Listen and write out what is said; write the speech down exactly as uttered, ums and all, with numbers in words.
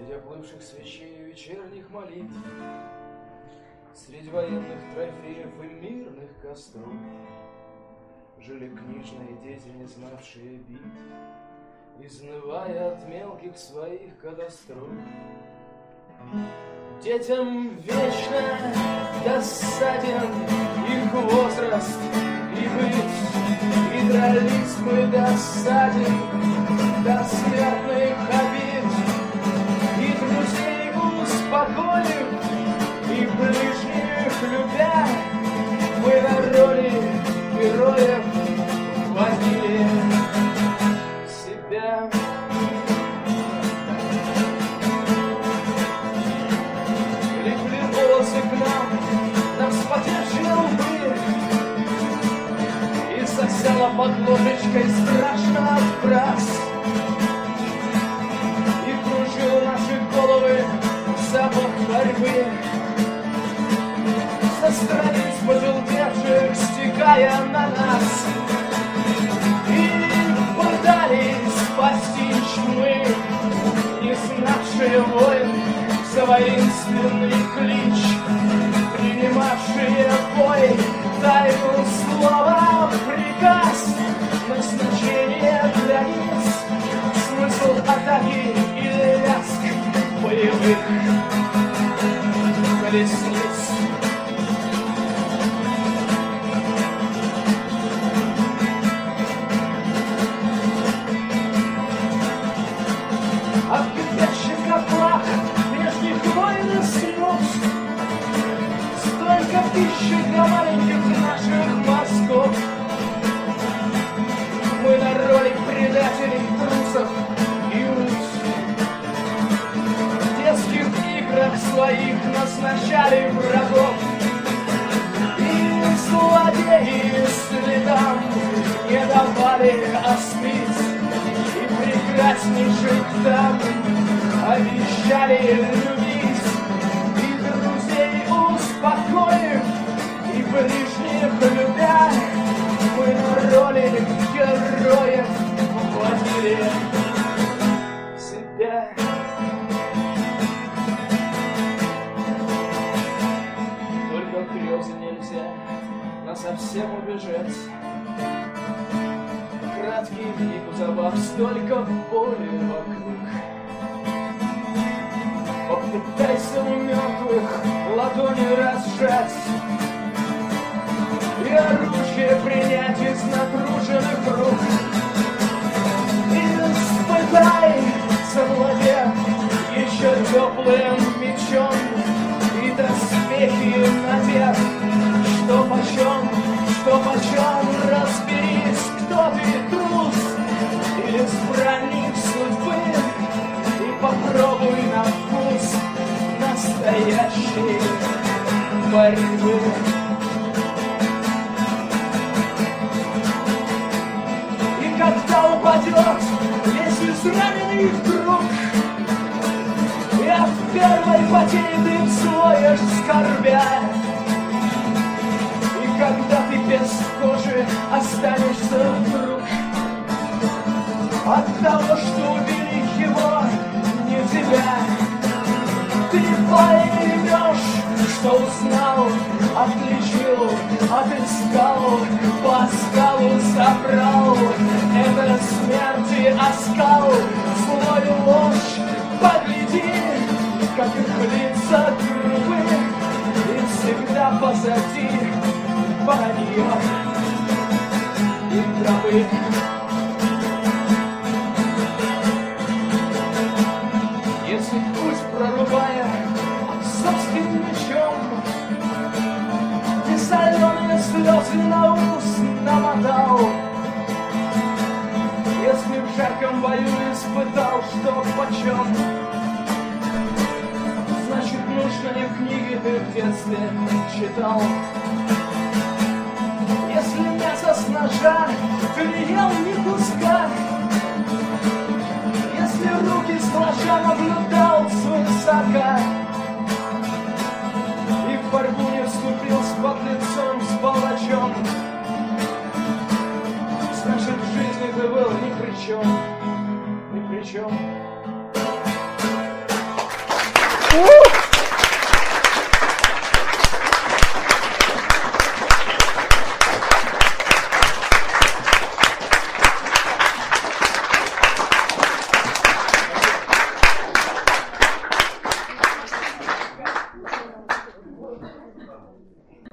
Среди оплывших свечей и вечерних молитв, среди военных трофеев и мирных костров жили книжные дети, не знавшие битв, изнывая от мелких своих катастроф. Детям вечно досаден их возраст и быт, и дрались мы досаден до смертных обид, и друзей успокоив, и ближних любя, мы на роли героев водили себя. Лепли волосы к нам на вспотевшие лбы, и сосяла под ложечкой страшно от фраз, и кружил наши головы запах борьбы. Со страниц пожелтевших стекая на нас, и пытались постичь мы, не знавшие войн, за воинственный клич, принимавшие бой, тайну слова, приказ, назначение границ, смысл атаки или лязг боевых колесниц. А в кипящих котлах прежних войн и слез столько пищи для маленьких наших мозгов. Мы на роли предателей, трусов и уз. В детских играх своих назначали врагов, и злодеи следам не давали остыть. Прекраснейших там обещали любить, и друзей успокоив, и ближних любя, мы на роли героев водили себя. Только в грезы нельзя насовсем убежать. Краткий миг забав, столько боли вокруг. Попытайся у мертвых ладони разжать и оружие принять из натруженных рук. И испытай, завладев еще теплым мечом, и доспехи надев, что почем, что почем, разберись, кто ты, трус или избранник судьбы, и попробуй на вкус настоящей борьбы. И когда упадет весь израненный друг, и от первой потери ты взвоешь скорбя, и когда ты без кожи останешься вдруг от того, что убили его, не тебя, ты поймешь, что узнал, отличил, отыскал, по оскалу забрал. Это смерти оскал, злой ложь, погляди, как их лица грубы, и всегда позади вранье и травы. Если путь прорубая собственным мечом, ты соленые слезы на ус намотал, если в жарком бою испытал, что почем, значит, нужно не книги ты в детстве читал. Если мясо с ножа ты не ел ни куска, если руки с ножа наблюдал свысока, и в борьбу не вступил с подлецом, с палачом, значит, в жизни ты был ни при чем, ни при чем. Ух!